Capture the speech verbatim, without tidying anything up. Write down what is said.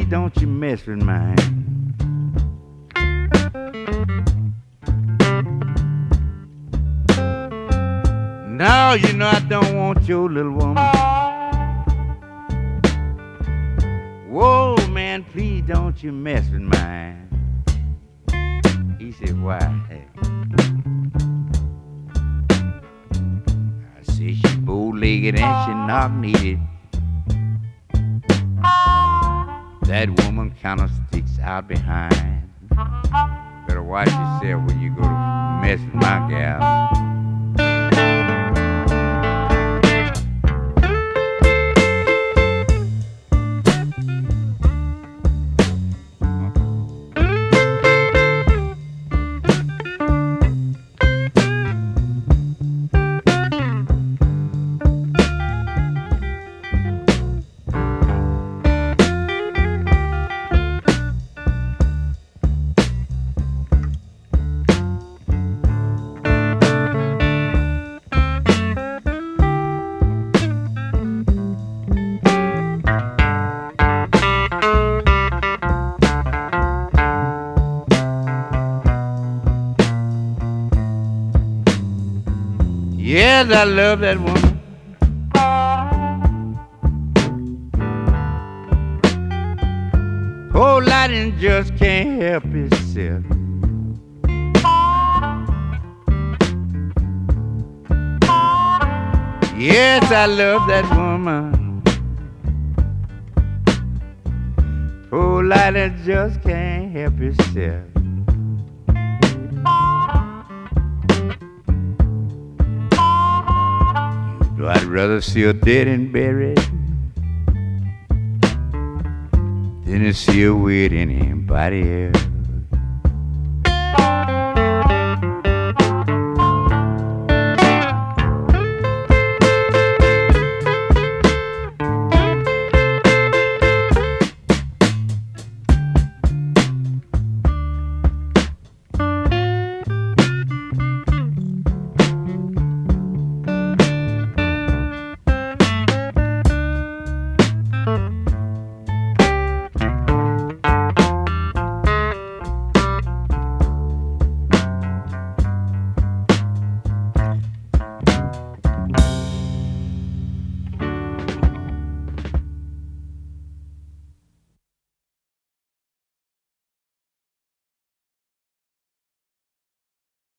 don't you mess with mine. No, you know I don't want your little woman. Whoa, man, please don't you mess with mine. He said, why? Hey. I said, she bow-legged and she knock-kneed. That woman kind of sticks out behind. Better watch yourself when you go to mess with my gal. Yes, I love that woman. Whole lot and just can't help itself. Yes, I love that woman. Whole lot and just can't help itself. I'd rather see her dead and buried than to see her with anybody else.